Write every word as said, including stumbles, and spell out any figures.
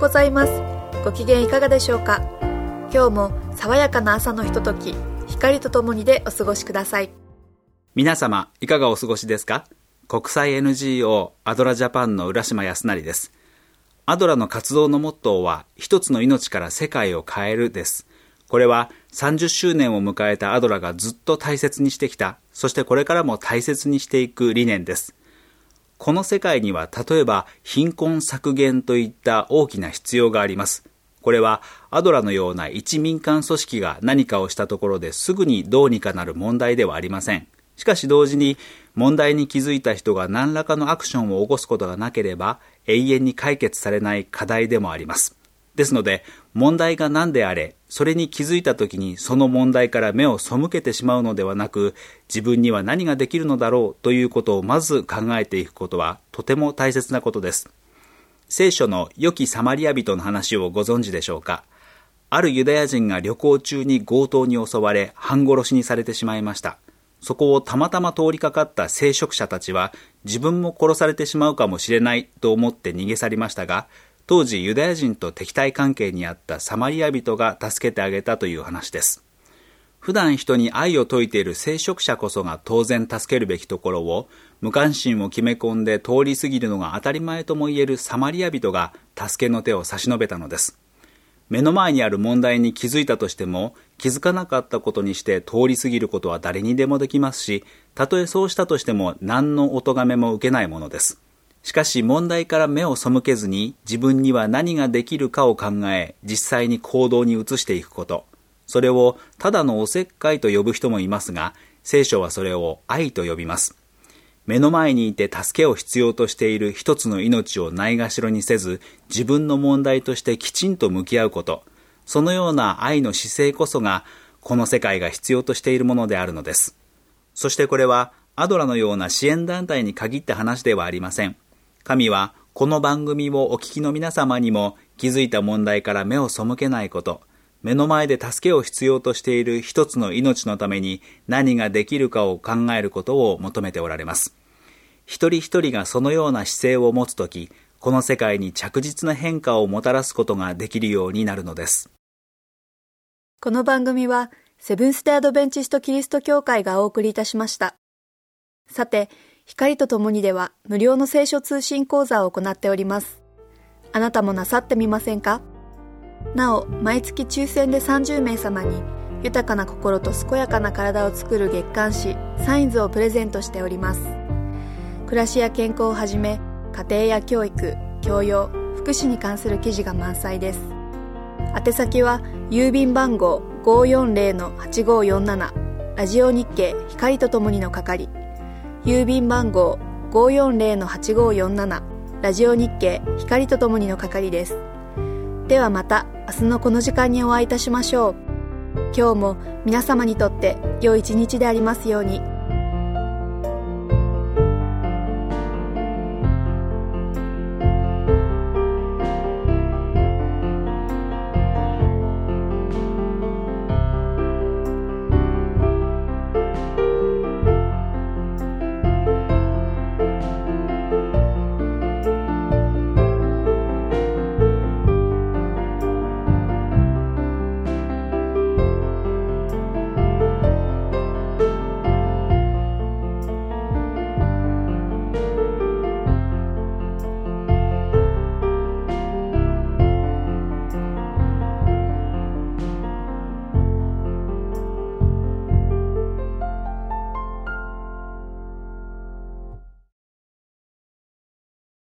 ございます。ご機嫌いかがでしょうか。今日も爽やかな朝のひととき、光とともにでお過ごしください。 皆様いかがお過ごしですか。国際 エヌジーオー アドラジャパンの浦島康成です。アドラの活動のモットーは一つの命から世界を変えるです。これはさんじゅっしゅうねんを迎えたアドラがずっと大切にしてきた、そしてこれからも大切にしていく理念です。この世界には例えば貧困削減といった大きな必要があります。これはアドラのような一民間組織が何かをしたところですぐにどうにかなる問題ではありません。しかし同時に問題に気づいた人が何らかのアクションを起こすことがなければ永遠に解決されない課題でもあります。ですので問題が何であれ、それに気づいたときにその問題から目を背けてしまうのではなく、自分には何ができるのだろうということをまず考えていくことはとても大切なことです。聖書の良きサマリア人の話をご存知でしょうか。あるユダヤ人が旅行中に強盗に襲われ半殺しにされてしまいました。そこをたまたま通りかかった聖職者たちは自分も殺されてしまうかもしれないと思って逃げ去りましたが、当時ユダヤ人と敵対関係にあったサマリア人が助けてあげたという話です。普段人に愛を説いている聖職者こそが当然助けるべきところを、無関心を決め込んで通り過ぎるのが当たり前とも言えるサマリア人が助けの手を差し伸べたのです。目の前にある問題に気づいたとしても、気づかなかったことにして通り過ぎることは誰にでもできますし、たとえそうしたとしても何のお咎めも受けないものです。しかし問題から目を背けずに自分には何ができるかを考え、実際に行動に移していくこと。それをただのおせっかいと呼ぶ人もいますが、聖書はそれを愛と呼びます。目の前にいて助けを必要としている一つの命をないがしろにせず、自分の問題としてきちんと向き合うこと。そのような愛の姿勢こそが、この世界が必要としているものであるのです。そしてこれはアドラのような支援団体に限った話ではありません。神はこの番組をお聞きの皆様にも気づいた問題から目を背けないこと、目の前で助けを必要としている一つの命のために何ができるかを考えることを求めておられます。一人一人がそのような姿勢を持つとき、この世界に着実な変化をもたらすことができるようになるのです。 この番組はセブンス・デ・アドベンチスト・キリスト教会がお送りいたしました。さて、光とともにでは無料の聖書通信講座を行っております。あなたもなさってみませんか。なお、毎月抽選でさんじゅうめい様に豊かな心と健やかな体を作る月刊誌サインズをプレゼントしております。暮らしや健康をはじめ、家庭や教育、教養、福祉に関する記事が満載です。宛先は郵便番号 ごーよんぜろのはちごーよんなな ラジオ日経光とともにの係、郵便番号 ごーよんぜろのはちごーよんなな ラジオ日経光とともにの係です。ではまた明日のこの時間にお会いいたしましょう。今日も皆様にとって良い一日でありますように。